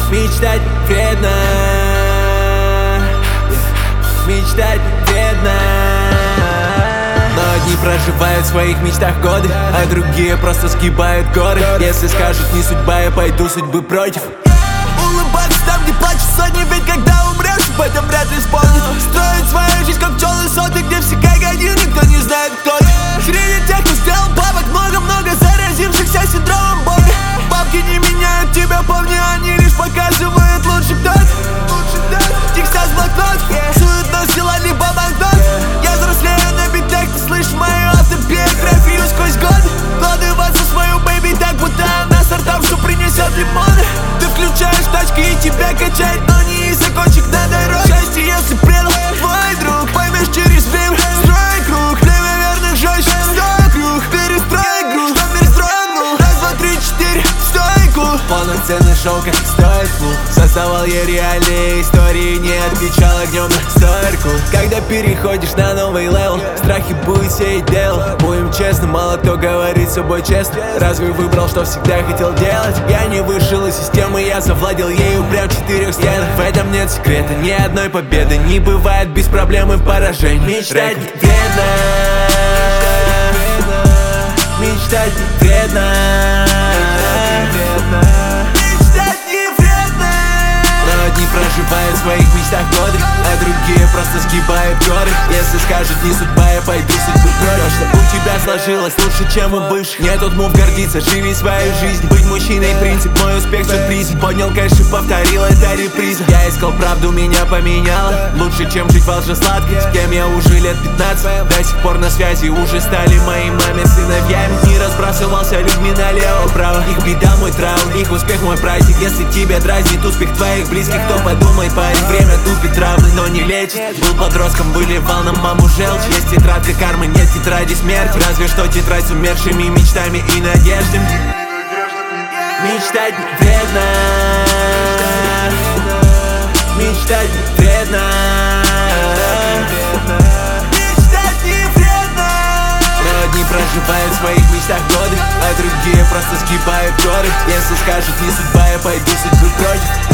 Мечтать вредно, мечтать вредно. Но одни проживают в своих мечтах годы, а другие просто сгибают горы. Если скажут не судьба, я пойду судьбы против. Улыбаться там, где плачут сотни, ведь когда умрешь, об этом вряд ли вспомнит. Строить свою жизнь, как пчелы соты, где все как один, никто не знает, кто ты. Среди тех, кто сделал бабок много-много, заразившихся синдромом Бога. Бабки не меняют тебя, помни, они лишь показывают лучше кто ты. Текста с блокнот, суетность дела, либо банкнот. Я взрослею на битах, ты слышишь мою автобиографию сквозь годы. Вкладываться в свою бэйби так, будто она стартап, принесет лимоны. Ты включаешь тачки и тебя качает, но не из-за кочек на дороге. Счастье, если предал твой друг, поймешь через время. Строй круг, время верных жестче. Стой круг, перестрой круг, что мир стройнул. Раз, два, три, четыре, стойку. Полноценный шоу, как стоит клуб. Создавал я реальные истории, не отвечал огнем на стойку. Когда переходишь на новый левел, страхи будет сеять дело. Будем честны, мало кто говорит с собой честно. Разве выбрал, что всегда хотел делать? Я не вышел из системы, я завладел ею прям в 4 стенах. В этом нет секрета, ни одной победы не бывает без проблем и поражений. Мечтать вредно, мечтать вредно. Одни проживают в своих мечтах годы, а другие просто сгибают горы. Если скажут не судьба, я пойду судьбы против. Что у тебя сложилось лучше, чем у бывших. Не тут мув гордиться, живи свою жизнь. Быть мужчиной принцип, мой успех сюрприз. Поднял кэш и повторил это реприза. Я искал правду, меня поменяло. Лучше, чем жить волжесладко. С кем я уже лет 15, до сих пор на связи. Уже стали моей маме сыновьями. Не разбрасывался людьми налево-право. Их беда мой траун, их успех мой праздник. Если тебя дразнит успех твоих близких, кто подумай, парень, время тупит травмы, но не лечит. Был подростком, выливал на маму желчь. Есть тетрадка кармы, нет тетради смерти. Разве что тетрадь с умершими мечтами и надеждами. Мечтать вредно, мечтать вредно. Мечтать не вредно. Но одни проживают в своих мечтах годы, а другие просто сгибают горы. Если скажут не судьба, я пойду судьбы против.